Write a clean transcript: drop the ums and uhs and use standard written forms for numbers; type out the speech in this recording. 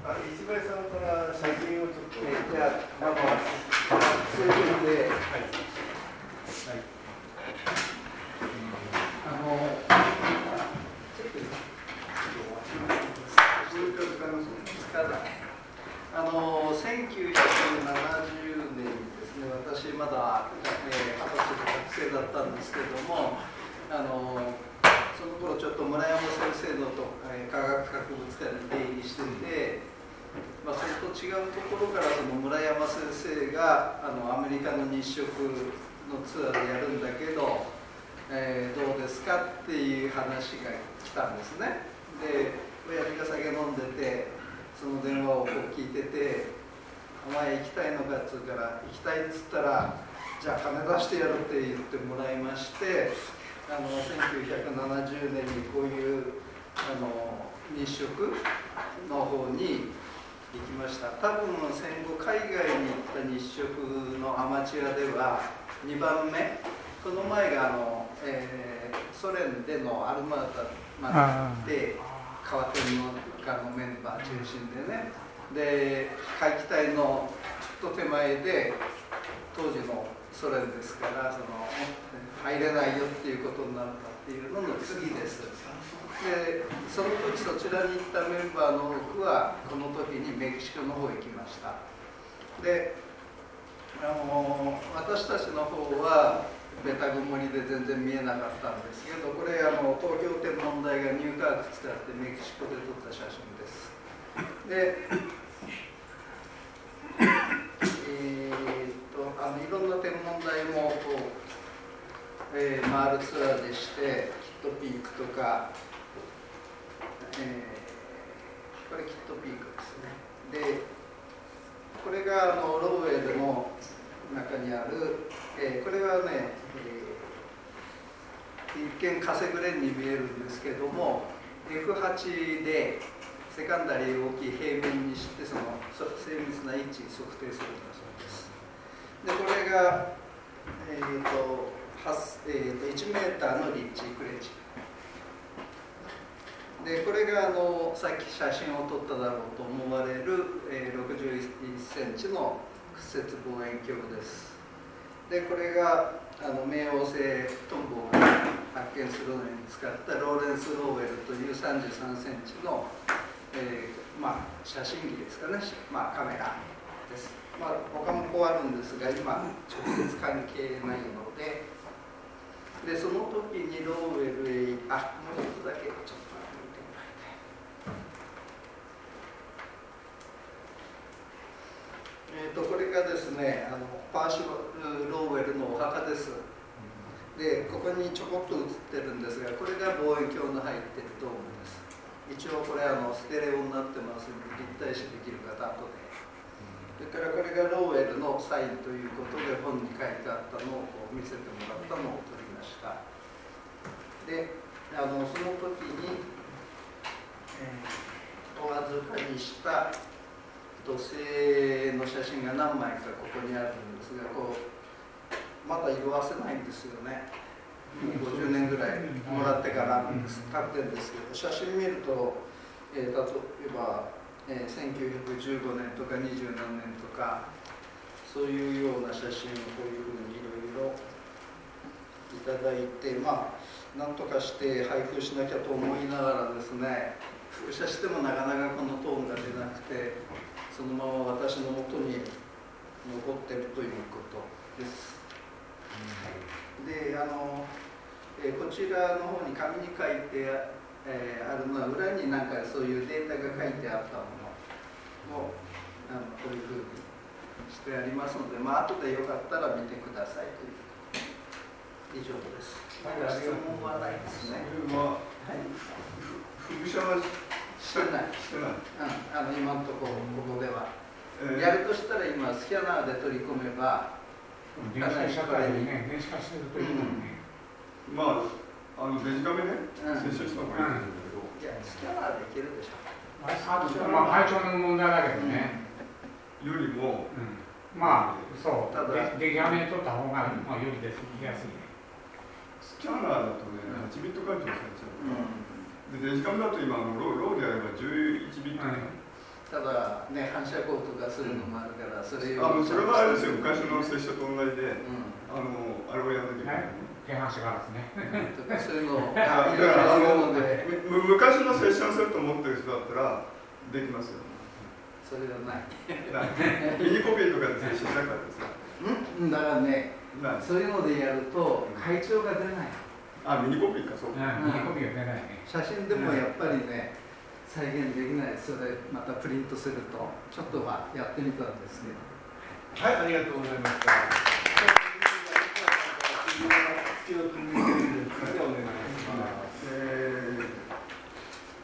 石橋さんから写真をちょっと。 じゃあ、そういうので、1970年にですね、私まだ20歳の学生だったんですけれども、その頃ちょっと村山先生の科学博物館に出入りしてて、それと違うところからその村山先生がアメリカの日食のツアーでやるんだけど、どうですかっていう話が来たんですね。で、親父が酒飲んでて、その電話を聞いてて、お前行きたいのかっつうから、行きたいっつったら、じゃあ金出してやるって言ってもらいまして、1970年にこういう日食の方に行きました。多分戦後海外に行った日食のアマチュアでは2番目、この前がソ連でのアルマータまで川天のメンバー中心でね、で海基隊のちょっと手前で当時のソ連ですから、入れないよっていうことになったっていうのの次です。でその時そちらに行ったメンバーの多くはこの時にメキシコの方へ行きました。で私たちの方はベタ曇りで全然見えなかったんですけど、これ東京天文台がニューカーク使ってメキシコで撮った写真です。でいろんな天文台も回るツアーでして、キットピークとか、これキットピークですね。でこれがローウェイの中にある、これはね、一見カセグレンに見えるんですけども、 F8 でセカンダリーを大きい平面にして、その精密な位置測定するんだそうです。でこれが、1メーターのリッチクレチで、これがさっき写真を撮っただろうと思われる、61センチの屈折望遠鏡です。でこれが冥王星トンボを発見するのに使ったローレンス・ローウェルという33センチの、写真機ですかね、カメラです。他もこうあるんですが、今直接関係ないので、その時にローウェルへもう一つだけちょっと見てもらいたい。これがですね、パーシバル・ローウェルのお墓です。でここにちょこっと写ってるんですが、これが望遠鏡の入ってるドームです。一応これステレオになってますので、立体視できる方後で。それからこれがローウェルのサインということで、本に書いてあったのを見せてもらったのを撮りました。でその時に、お預かりした土星の写真が何枚かここにあるんですが、まだ色あせないんですよね。もう50年ぐらいもらってから経ってるんですけど、写真見ると、例えば、1915年とか20何年とか、そういうような写真をこういうふうにいろいろいただいて、なんとかして配布しなきゃと思いながらですね、複写してもなかなかこのトーンが出なくて、そのまま私のもとに残ってるということです。でこちらの方に紙に書いてあるのは、裏になんかそういうデータが書いてあったものをこういうふうにしてありますので、後でよかったら見てくださいという以上です。質問はないですね。 複写はしてない。今のところここでは、やるとしたら今スキャナーで取り込めば電子化社会にね、電子化してるといいもんね。 デジカメね、接触した方がいいんだけど。 いや、スキャナーでいけるでしょ。 配調の問題だけどね。 よりも、 そう、デジカメで撮った方がよりです、行きやすいね。 スキャナーだとね、8ビット解除されちゃうから、でデジカメだと今ローであれば11ビットね。 ただね、反射光とかするのもあるから、それそれはあれですよ、昔の拙者と同じで、あれをやらなきゃいけない。 手反射ガラスね。 そういうのをだから昔のセッションセット持ってる人だったらできますよ。 それがない。 ミニコピーとかでしなかったですか？ だからね、そういうのでやると会長が出ない。 ミニコピーか、そうか。 ミニコピーが出ないね。 写真でもやっぱりね、再現できない。それまたプリントするとちょっとはやってみたんですけど。 はい、ありがとうございました。次のお願いします。